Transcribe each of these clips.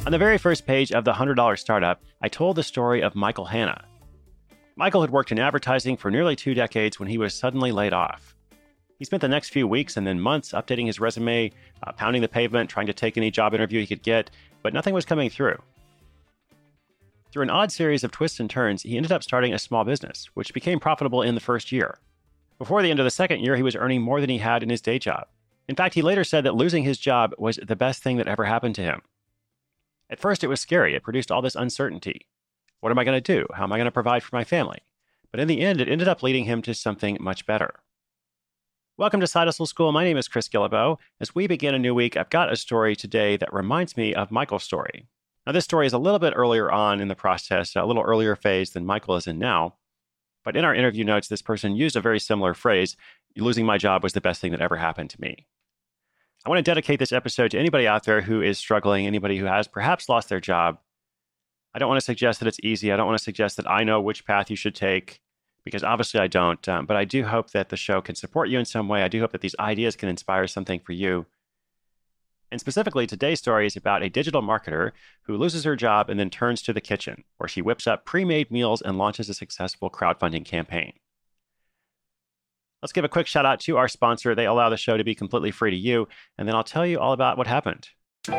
On the very first page of the $100 Startup, I told the story of Michael Hanna. Michael had worked in advertising for nearly 2 decades when he was suddenly laid off. He spent the next few weeks and then months updating his resume, pounding the pavement, trying to take any job interview he could get, but nothing was coming through. Through an odd series of twists and turns, he ended up starting a small business, which became profitable in the first year. Before the end of the second year, he was earning more than he had in his day job. In fact, he later said that losing his job was the best thing that ever happened to him. At first, it was scary. It produced all this uncertainty. What am I going to do? How am I going to provide for my family? But in the end, it ended up leading him to something much better. Welcome to Side Hustle School. My name is Chris Guillebeau. As we begin a new week, I've got a story today that reminds me of Michael's story. Now, this story is a little bit earlier on in the process, a little earlier phase than Michael is in now. But in our interview notes, this person used a very similar phrase, losing my job was the best thing that ever happened to me. I want to dedicate this episode to anybody out there who is struggling, anybody who has perhaps lost their job. I don't want to suggest that it's easy. I don't want to suggest that I know which path you should take, because obviously I don't. But I do hope that the show can support you in some way. I do hope that these ideas can inspire something for you. And specifically, today's story is about a digital marketer who loses her job and then turns to the kitchen, where she whips up pre-made meals and launches a successful crowdfunding campaign. Let's give a quick shout out to our sponsor. They allow the show to be completely free to you, and then I'll tell you all about what happened.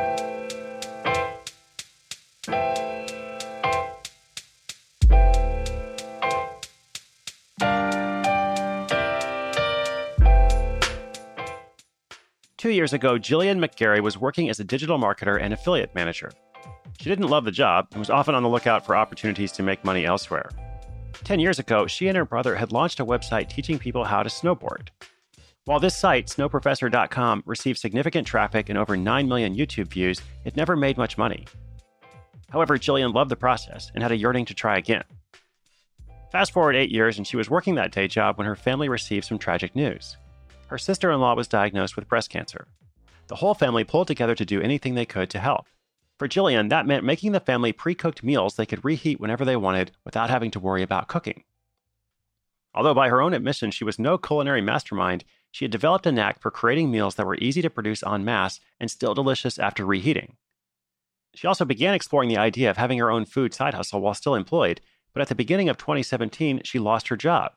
Two years ago, Jillian McGarry was working as a digital marketer and affiliate manager. She didn't love the job and was often on the lookout for opportunities to make money elsewhere. 10 years ago, she and her brother had launched a website teaching people how to snowboard. While this site, snowprofessor.com, received significant traffic and over 9 million YouTube views, it never made much money. However, Jillian loved the process and had a yearning to try again. Fast forward 8 years, and she was working that day job when her family received some tragic news. Her sister-in-law was diagnosed with breast cancer. The whole family pulled together to do anything they could to help. For Jillian, that meant making the family pre-cooked meals they could reheat whenever they wanted without having to worry about cooking. Although by her own admission she was no culinary mastermind, she had developed a knack for creating meals that were easy to produce en masse and still delicious after reheating. She also began exploring the idea of having her own food side hustle while still employed, but at the beginning of 2017, she lost her job.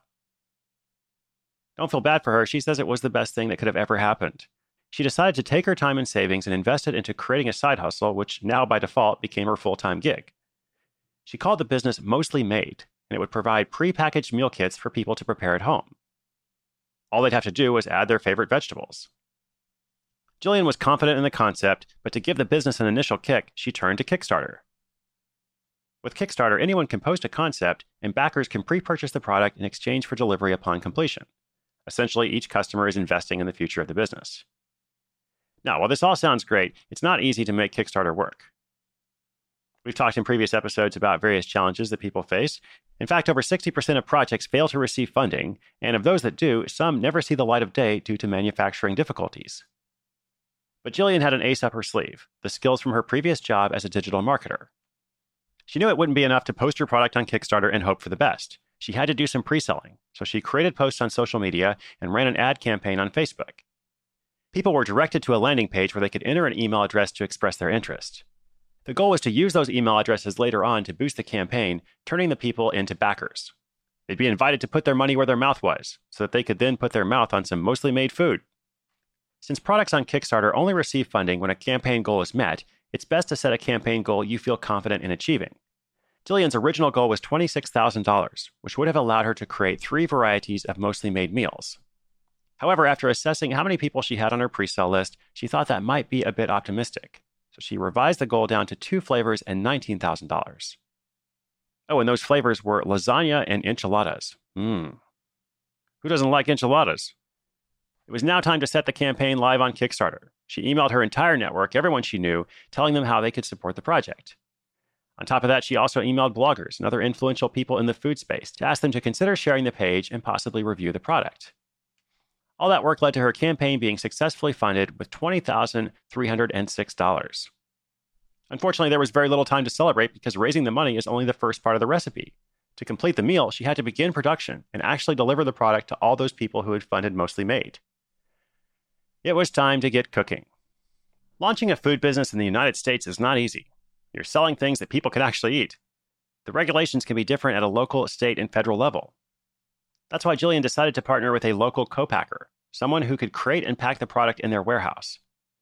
Don't feel bad for her. She says it was the best thing that could have ever happened. She decided to take her time and savings and invest it into creating a side hustle, which now by default became her full-time gig. She called the business Mostly Made, and it would provide pre-packaged meal kits for people to prepare at home. All they'd have to do was add their favorite vegetables. Jillian was confident in the concept, but to give the business an initial kick, she turned to Kickstarter. With Kickstarter, anyone can post a concept, and backers can pre-purchase the product in exchange for delivery upon completion. Essentially, each customer is investing in the future of the business. Now, while this all sounds great, it's not easy to make Kickstarter work. We've talked in previous episodes about various challenges that people face. In fact, over 60% of projects fail to receive funding, and of those that do, some never see the light of day due to manufacturing difficulties. But Jillian had an ace up her sleeve, the skills from her previous job as a digital marketer. She knew it wouldn't be enough to post her product on Kickstarter and hope for the best. She had to do some pre-selling, so she created posts on social media and ran an ad campaign on Facebook. People were directed to a landing page where they could enter an email address to express their interest. The goal was to use those email addresses later on to boost the campaign, turning the people into backers. They'd be invited to put their money where their mouth was, so that they could then put their mouth on some mostly made food. Since products on Kickstarter only receive funding when a campaign goal is met, it's best to set a campaign goal you feel confident in achieving. Jillian's original goal was $26,000, which would have allowed her to create 3 varieties of mostly made meals. However, after assessing how many people she had on her pre-sale list, she thought that might be a bit optimistic. So she revised the goal down to 2 flavors and $19,000. Oh, and those flavors were lasagna and enchiladas. Who doesn't like enchiladas? It was now time to set the campaign live on Kickstarter. She emailed her entire network, everyone she knew, telling them how they could support the project. On top of that, she also emailed bloggers and other influential people in the food space to ask them to consider sharing the page and possibly review the product. All that work led to her campaign being successfully funded with $20,306. Unfortunately, there was very little time to celebrate because raising the money is only the first part of the recipe. To complete the meal, she had to begin production and actually deliver the product to all those people who had funded Mostly Made. It was time to get cooking. Launching a food business in the United States is not easy. You're selling things that people can actually eat. The regulations can be different at a local, state, and federal level. That's why Jillian decided to partner with a local co-packer, someone who could create and pack the product in their warehouse.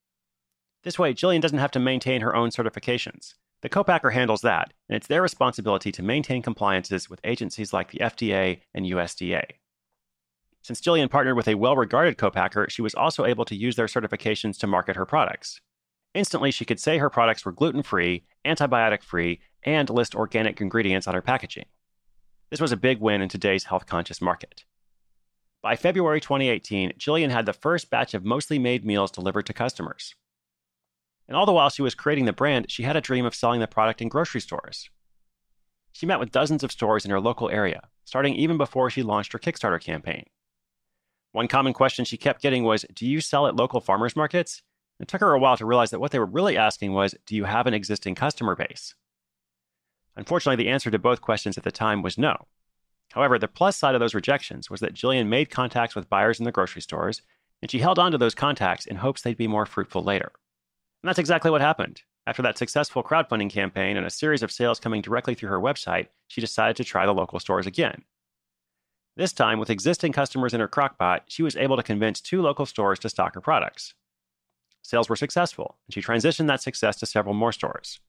This way, Jillian doesn't have to maintain her own certifications. The co-packer handles that, and it's their responsibility to maintain compliances with agencies like the FDA and USDA. Since Jillian partnered with a well-regarded co-packer, she was also able to use their certifications to market her products. Instantly, she could say her products were gluten-free, antibiotic-free, and list organic ingredients on her packaging. This was a big win in today's health-conscious market. By February 2018, Jillian had the first batch of Mostly Made meals delivered to customers. And all the while she was creating the brand, she had a dream of selling the product in grocery stores. She met with dozens of stores in her local area, starting even before she launched her Kickstarter campaign. One common question she kept getting was, do you sell at local farmers markets? It took her a while to realize that what they were really asking was, do you have an existing customer base? Unfortunately, the answer to both questions at the time was no. However, the plus side of those rejections was that Jillian made contacts with buyers in the grocery stores, and she held on to those contacts in hopes they'd be more fruitful later. And that's exactly what happened. After that successful crowdfunding campaign and a series of sales coming directly through her website, she decided to try the local stores again. This time, with existing customers in her crockpot, she was able to convince 2 local stores to stock her products. Sales were successful, and she transitioned that success to several more stores.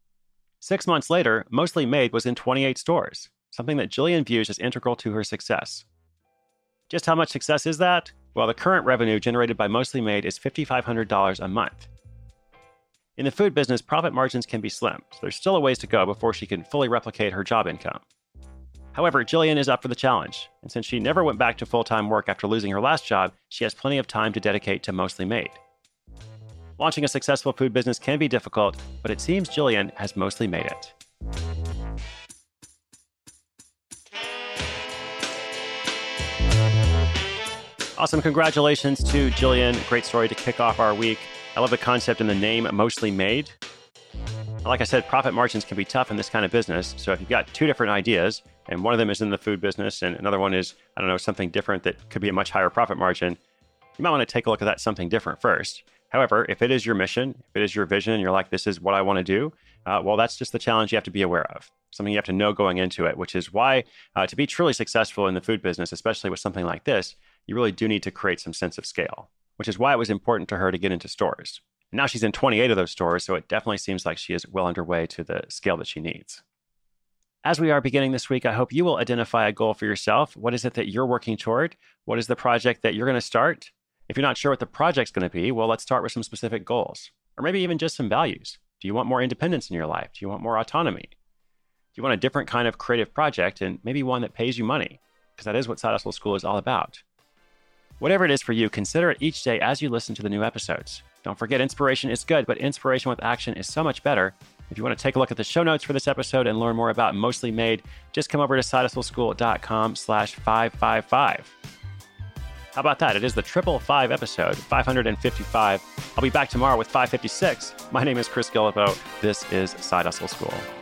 6 months later, Mostly Made was in 28 stores, something that Jillian views as integral to her success. Just how much success is that? Well, the current revenue generated by Mostly Made is $5,500 a month. In the food business, profit margins can be slim, so there's still a ways to go before she can fully replicate her job income. However, Jillian is up for the challenge, and since she never went back to full-time work after losing her last job, she has plenty of time to dedicate to Mostly Made. Launching a successful food business can be difficult, but it seems Jillian has mostly made it. Awesome. Congratulations to Jillian. Great story to kick off our week. I love the concept and the name Mostly Made. Like I said, profit margins can be tough in this kind of business. So if you've got 2 different ideas, and one of them is in the food business, and another one is, something different that could be a much higher profit margin, you might want to take a look at that something different first. However, if it is your mission, if it is your vision, you're like, this is what I want to do, well, that's just the challenge you have to be aware of. Something you have to know going into it, which is why to be truly successful in the food business, especially with something like this, you really do need to create some sense of scale, which is why it was important to her to get into stores. And now she's in 28 of those stores, so it definitely seems like she is well underway to the scale that she needs. As we are beginning this week, I hope you will identify a goal for yourself. What is it that you're working toward? What is the project that you're going to start? If you're not sure what the project's going to be, well, let's start with some specific goals, or maybe even just some values. Do you want more independence in your life? Do you want more autonomy? Do you want a different kind of creative project, and maybe one that pays you money? Because that is what Side Hustle School is all about. Whatever it is for you, consider it each day as you listen to the new episodes. Don't forget, inspiration is good, but inspiration with action is so much better. If you want to take a look at the show notes for this episode and learn more about Mostly Made, just come over to sidehustleschool.com/555. How about that? It is the 555 episode, 555. I'll be back tomorrow with 556. My name is Chris Guillebeau. This is Side Hustle School.